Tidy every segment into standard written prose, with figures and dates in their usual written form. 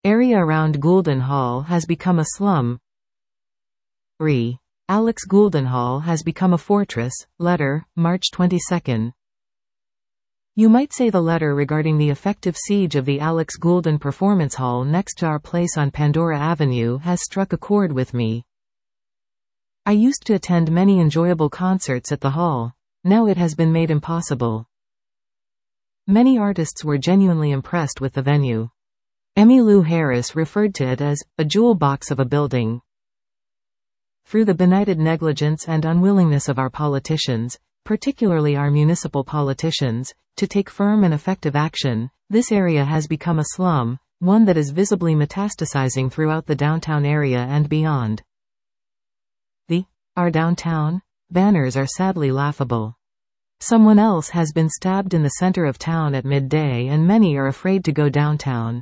Area around Goulden Hall has become a slum. Re. Alex Goulden Hall has become a fortress. Letter, March 22. You might say the letter regarding the effective siege of the Alex Goulden Performance Hall next to our place on Pandora Avenue has struck a chord with me. I used to attend many enjoyable concerts at the hall. Now it has been made impossible. Many artists were genuinely impressed with the venue. Emmylou Harris referred to it as a jewel box of a building. Through the benighted negligence and unwillingness of our politicians, particularly our municipal politicians, to take firm and effective action, this area has become a slum, one that is visibly metastasizing throughout the downtown area and beyond. The "Our Downtown" banners are sadly laughable. Someone else has been stabbed in the center of town at midday and many are afraid to go downtown.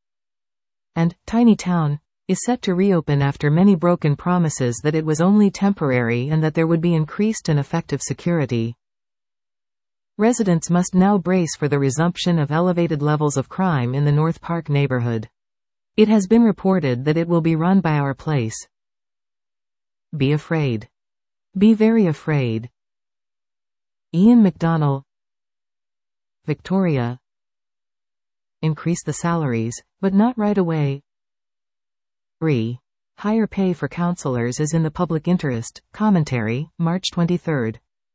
And Tiny Town is set to reopen after many broken promises that it was only temporary and that there would be increased and effective security. Residents must now brace for the resumption of elevated levels of crime in the North Park neighborhood. It has been reported that it will be run by our place. Be afraid. Be very afraid. Ian McDonnell. Victoria. Increase the salaries, but not right away. Re. Higher pay for counselors is in the public interest. Commentary, March 23.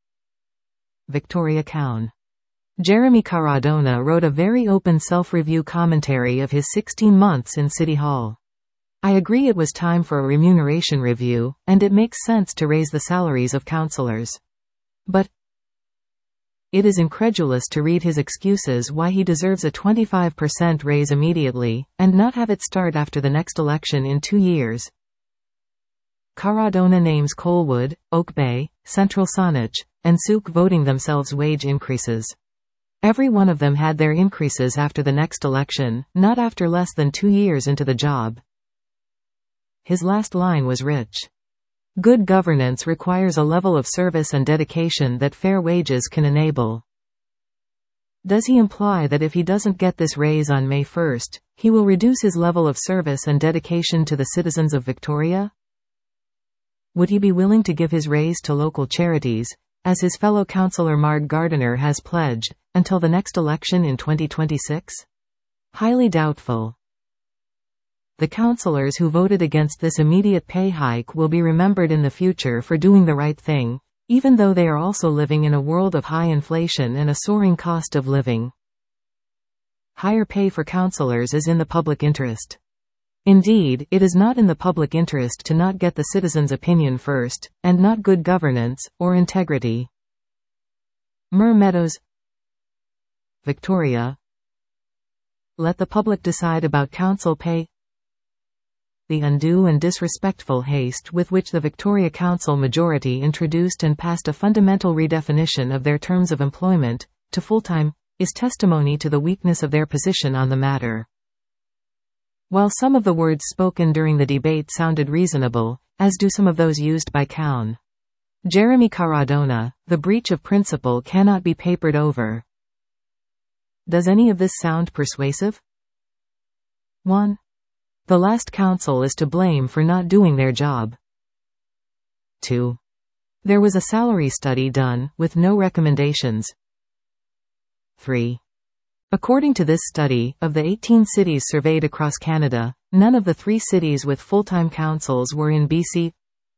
Victoria Cown. Jeremy Caradona wrote a very open self-review commentary of his 16 months in City Hall. I agree it was time for a remuneration review, and it makes sense to raise the salaries of counselors. But it is incredulous to read his excuses why he deserves a 25% raise immediately, and not have it start after the next election in 2 years. Caradona names Colwood, Oak Bay, Central Saanich, and Souk voting themselves wage increases. Every one of them had their increases after the next election, not after less than 2 years into the job. His last line was rich. Good governance requires a level of service and dedication that fair wages can enable. Does he imply that if he doesn't get this raise on May 1, he will reduce his level of service and dedication to the citizens of Victoria? Would he be willing to give his raise to local charities, as his fellow councillor Marg Gardiner has pledged, until the next election in 2026? Highly doubtful. The councillors who voted against this immediate pay hike will be remembered in the future for doing the right thing, even though they are also living in a world of high inflation and a soaring cost of living. Higher pay for councillors is in the public interest. Indeed, it is not in the public interest to not get the citizens' opinion first, and not good governance, or integrity. Mer Meadows. Victoria. Let the public decide about council pay. The undue and disrespectful haste with which the Victoria Council majority introduced and passed a fundamental redefinition of their terms of employment, to full-time, is testimony to the weakness of their position on the matter. While some of the words spoken during the debate sounded reasonable, as do some of those used by Cown. Jeremy Caradona, the breach of principle cannot be papered over. Does any of this sound persuasive? 1. The last council is to blame for not doing their job. 2. There was a salary study done, with no recommendations. 3. According to this study, of the 18 cities surveyed across Canada, none of the 3 cities with full-time councils were in BC.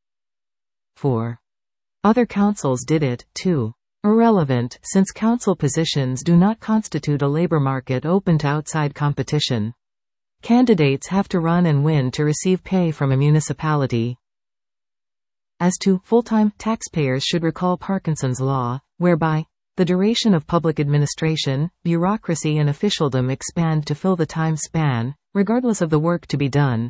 4. Other councils did it, too. Irrelevant, since council positions do not constitute a labor market open to outside competition. Candidates have to run and win to receive pay from a municipality. As to full-time, taxpayers should recall Parkinson's law, whereby the duration of public administration, bureaucracy and officialdom expand to fill the time span, regardless of the work to be done.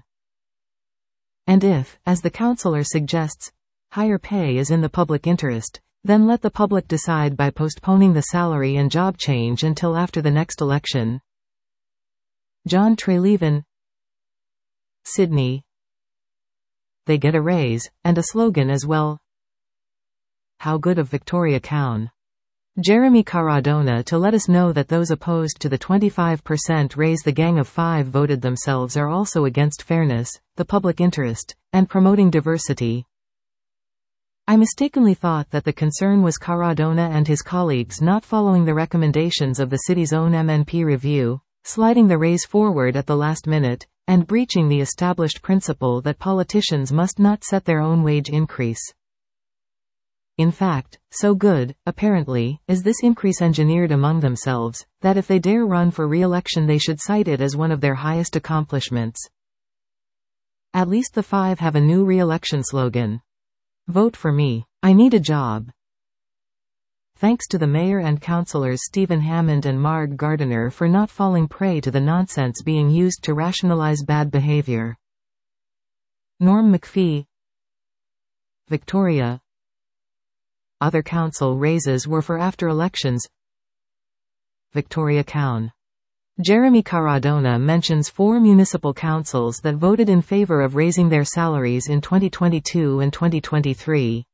And if, as the councillor suggests, higher pay is in the public interest, then let the public decide by postponing the salary and job change until after the next election. John Treleaven. Sydney. They get a raise, and a slogan as well. How good of Victoria Cown. Jeremy Caradona to let us know that those opposed to the 25% raise the Gang of Five voted themselves are also against fairness, the public interest, and promoting diversity. I mistakenly thought that the concern was Caradona and his colleagues not following the recommendations of the city's own MNP review, sliding the raise forward at the last minute, and breaching the established principle that politicians must not set their own wage increase. In fact, so good, apparently, is this increase engineered among themselves, that if they dare run for re-election they should cite it as one of their highest accomplishments. At least the Five have a new re-election slogan. Vote for me. I need a job. Thanks to the mayor and councillors Stephen Hammond and Marg Gardiner for not falling prey to the nonsense being used to rationalize bad behavior. Norm McPhee, Victoria. Other council raises were for after elections. Victoria Cown. Jeremy Caradona mentions 4 municipal councils that voted in favor of raising their salaries in 2022 and 2023.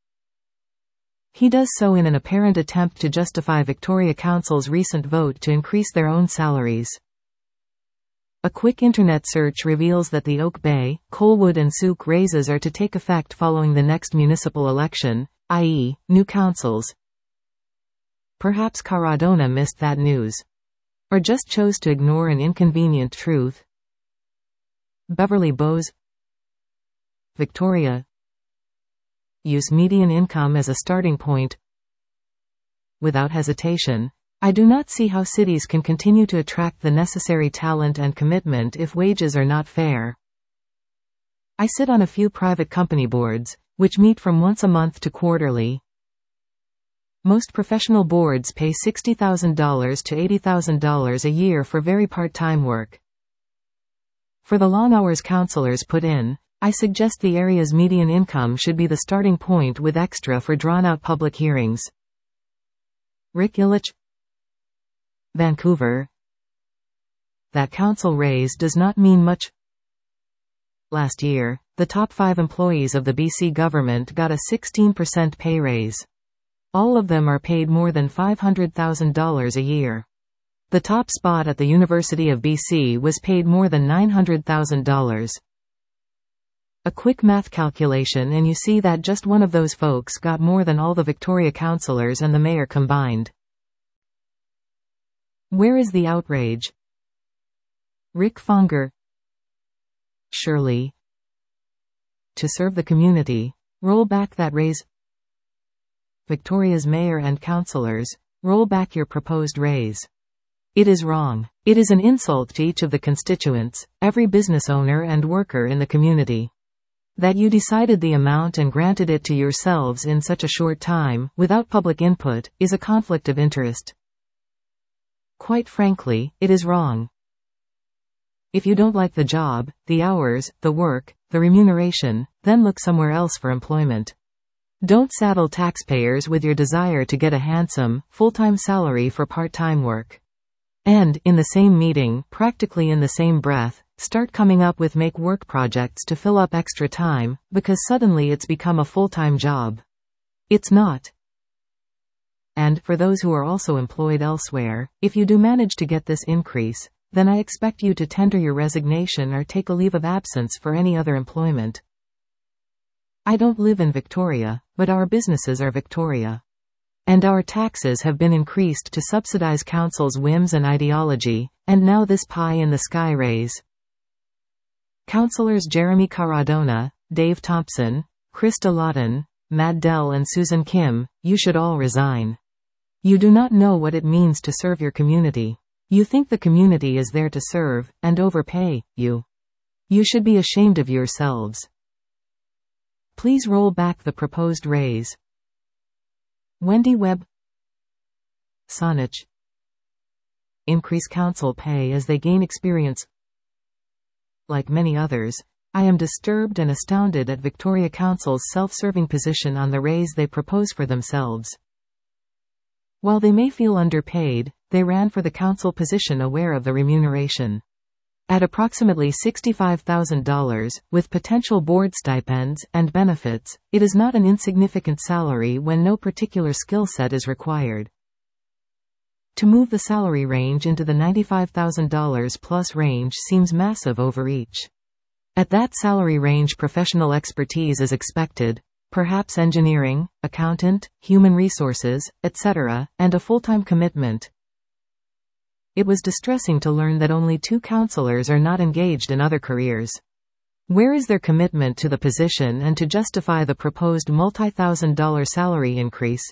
He does so in an apparent attempt to justify Victoria Council's recent vote to increase their own salaries. A quick internet search reveals that the Oak Bay, Colwood and Souk raises are to take effect following the next municipal election, i.e., new councils. Perhaps Caradona missed that news. Or just chose to ignore an inconvenient truth. Beverly Bowes, Victoria. Use median income as a starting point. Without hesitation, I do not see how cities can continue to attract the necessary talent and commitment if wages are not fair. I sit on a few private company boards, which meet from once a month to quarterly. Most professional boards pay $60,000 to $80,000 a year for very part-time work. For the long hours councillors put in, I suggest the area's median income should be the starting point with extra for drawn-out public hearings. Rick Illich, Vancouver. That council raise does not mean much. Last year, the top 5 employees of the BC government got a 16% pay raise. All of them are paid more than $500,000 a year. The top spot at the University of BC was paid more than $900,000. A quick math calculation and you see that just one of those folks got more than all the Victoria councillors and the mayor combined. Where is the outrage? Rick Fonger. Surely. To serve the community, roll back that raise. Victoria's mayor and councillors, roll back your proposed raise. It is wrong. It is an insult to each of the constituents, every business owner and worker in the community. That you decided the amount and granted it to yourselves in such a short time, without public input, is a conflict of interest. Quite frankly, it is wrong. If you don't like the job, the hours, the work, the remuneration, then look somewhere else for employment. Don't saddle taxpayers with your desire to get a handsome, full-time salary for part-time work. And, in the same meeting, practically in the same breath, start coming up with make-work projects to fill up extra time, because suddenly it's become a full-time job. It's not. And, for those who are also employed elsewhere, if you do manage to get this increase, then I expect you to tender your resignation or take a leave of absence for any other employment. I don't live in Victoria, but our businesses are Victoria. And our taxes have been increased to subsidize council's whims and ideology, and now this pie-in-the-sky raise. Councillors Jeremy Caradona, Dave Thompson, Krista Lawton, Matt Dell and Susan Kim, you should all resign. You do not know what it means to serve your community. You think the community is there to serve, and overpay you. You should be ashamed of yourselves. Please roll back the proposed raise. Wendy Webb. Saanich. Increase council pay as they gain experience. Like many others, I am disturbed and astounded at Victoria Council's self-serving position on the raise they propose for themselves. While they may feel underpaid, they ran for the council position aware of the remuneration. At approximately $65,000, with potential board stipends and benefits, it is not an insignificant salary when no particular skill set is required. To move the salary range into the $95,000 plus range seems massive overreach. At that salary range, professional expertise is expected, perhaps engineering, accountant, human resources, etc., and a full-time commitment. It was distressing to learn that only 2 counselors are not engaged in other careers. Where is their commitment to the position and to justify the proposed multi-thousand-dollar salary increase?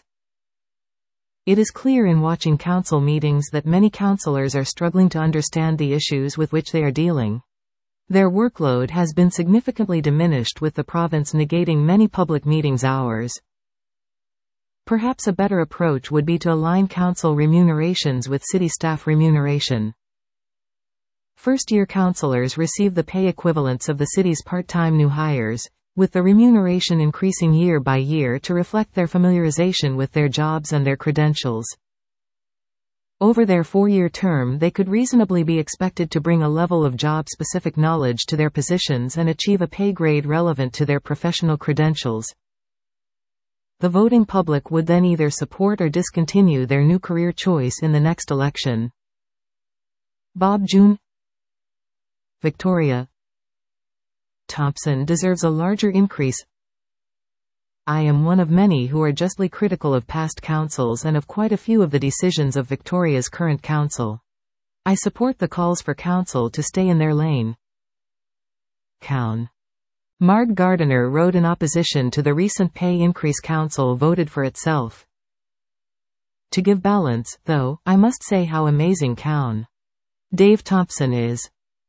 It is clear in watching council meetings that many counselors are struggling to understand the issues with which they are dealing. Their workload has been significantly diminished with the province negating many public meetings hours. Perhaps a better approach would be to align council remunerations with city staff remuneration. First-year counselors receive the pay equivalents of the city's part-time new hires, with the remuneration increasing year by year to reflect their familiarization with their jobs and their credentials. Over their 4-year term, they could reasonably be expected to bring a level of job-specific knowledge to their positions and achieve a pay grade relevant to their professional credentials. The voting public would then either support or discontinue their new career choice in the next election. Bob June, Victoria. Thompson deserves a larger increase. I am one of many who are justly critical of past councils and of quite a few of the decisions of Victoria's current council. I support the calls for council to stay in their lane. Cown. Marg Gardiner wrote in opposition to the recent pay increase council voted for itself. To give balance, though, I must say how amazing Cown Dave Thompson is.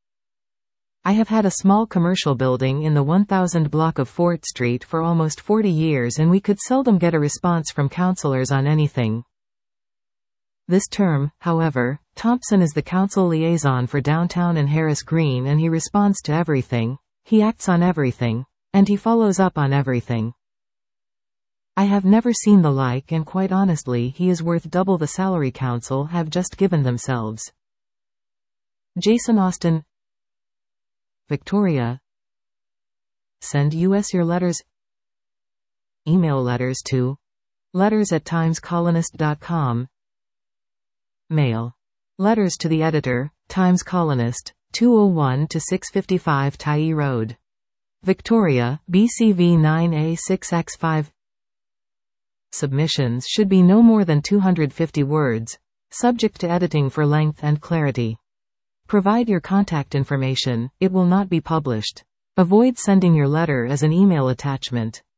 I have had a small commercial building in the 1000 block of Fort Street for almost 40 years and we could seldom get a response from councillors on anything. This term, however, Thompson is the council liaison for downtown and Harris Green and he responds to everything, he acts on everything, and he follows up on everything. I have never seen the like and quite honestly he is worth double the salary council have just given themselves. Jason Austin, Victoria. Send us your letters. Email letters to letters@timescolonist.com. Mail. Letters to the editor, Times Colonist, 201 to 655 Tyee Road. Victoria, BCV 9A6X5. Submissions should be no more than 250 words, subject to editing for length and clarity. Provide your contact information, it will not be published. Avoid sending your letter as an email attachment.